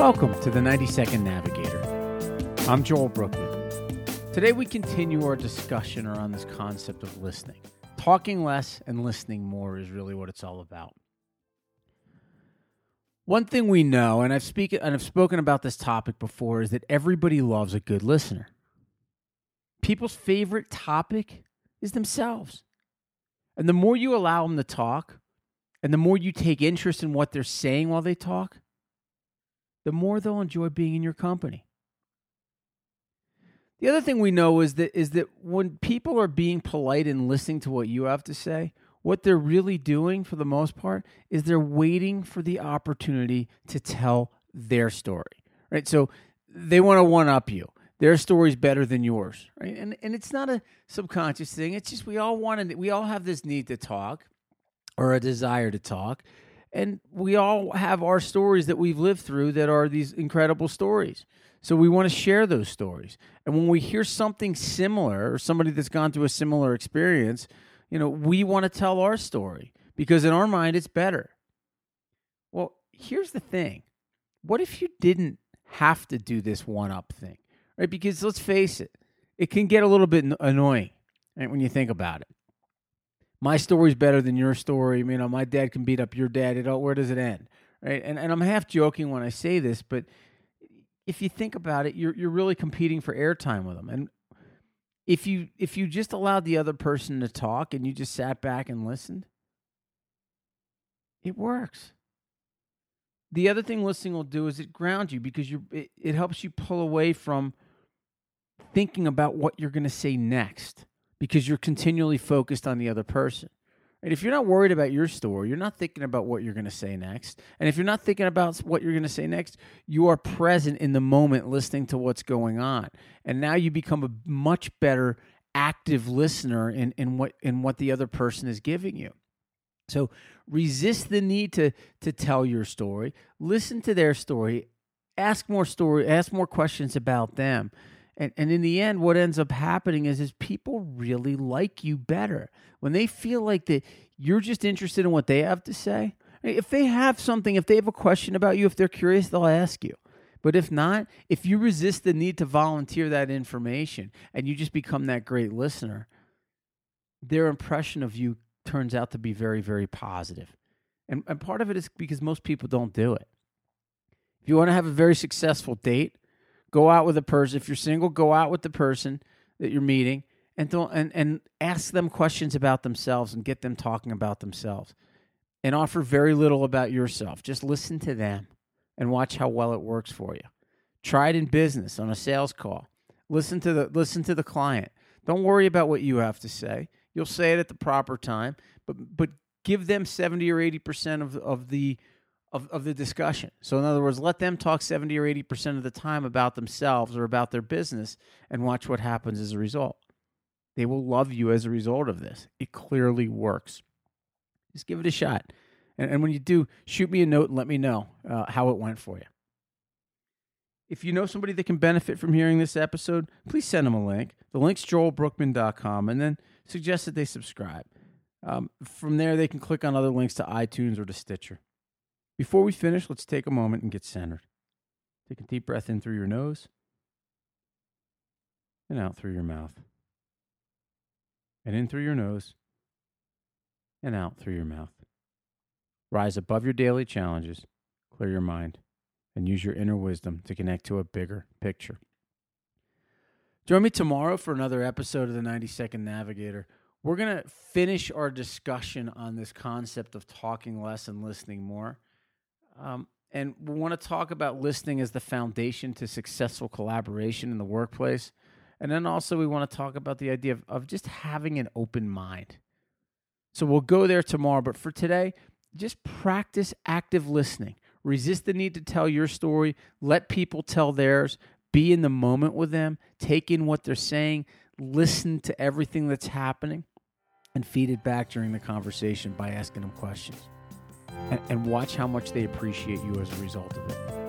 Welcome to the 90-Second Navigator. I'm Joel Brookman. Today we continue our discussion around this concept of listening. Talking less and listening more is really what it's all about. One thing we know, and I've spoken about this topic before, is that everybody loves a good listener. People's favorite topic is themselves. And the more you allow them to talk, and the more you take interest in what they're saying while they talk, the more they'll enjoy being in your company. The other thing we know is that when people are being polite and listening to what you have to say, what they're really doing for the most part is they're waiting for the opportunity to tell their story, right? So they want to one-up you. Their story's better than yours, right? And it's not a subconscious thing. It's just we all have this need to talk or a desire to talk. And we all have our stories that we've lived through that are these incredible stories. So we want to share those stories. And when we hear something similar or somebody that's gone through a similar experience, we want to tell our story because in our mind it's better. Well, here's the thing. What if you didn't have to do this one-up thing, right? Because let's face it, it can get a little bit annoying, right, when you think about it. My story's better than your story. My dad can beat up your dad. Where does it end, right? And I'm half joking when I say this, but if you think about it, you're really competing for airtime with them. And if you just allowed the other person to talk and you just sat back and listened, it works. The other thing listening will do is it grounds you because it helps you pull away from thinking about what you're going to say next because you're continually focused on the other person. And if you're not worried about your story, you're not thinking about what you're going to say next. And if you're not thinking about what you're going to say next, you are present in the moment listening to what's going on. And now you become a much better active listener in what the other person is giving you. So resist the need to tell your story. Listen to their story. Ask more questions about them. And in the end, what ends up happening is people really like you better. When they feel like that you're just interested in what they have to say. If they have a question about you, if they're curious, they'll ask you. But if not, if you resist the need to volunteer that information and you just become that great listener, their impression of you turns out to be very, very positive. And part of it is because most people don't do it. If you want to have a very successful date, go out with a person. If you're single, go out with the person that you're meeting and ask them questions about themselves and get them talking about themselves. And offer very little about yourself. Just listen to them and watch how well it works for you. Try it in business on a sales call. Listen to the client. Don't worry about what you have to say. You'll say it at the proper time, but give them 70 or 80% of the discussion. So in other words, let them talk 70 or 80% of the time about themselves or about their business and watch what happens as a result. They will love you as a result of this. It clearly works. Just give it a shot. And when you do, shoot me a note and let me know how it went for you. If you know somebody that can benefit from hearing this episode, please send them a link. The link's joelbrookman.com, and then suggest that they subscribe. From there, they can click on other links to iTunes or to Stitcher. Before we finish, let's take a moment and get centered. Take a deep breath in through your nose and out through your mouth. And in through your nose and out through your mouth. Rise above your daily challenges, clear your mind, and use your inner wisdom to connect to a bigger picture. Join me tomorrow for another episode of the 90-Second Navigator. We're going to finish our discussion on this concept of talking less and listening more. And we want to talk about listening as the foundation to successful collaboration in the workplace. And then also we want to talk about the idea of just having an open mind. So we'll go there tomorrow. But for today, just practice active listening. Resist the need to tell your story. Let people tell theirs. Be in the moment with them. Take in what they're saying. Listen to everything that's happening. And feed it back during the conversation by asking them questions. And watch how much they appreciate you as a result of it.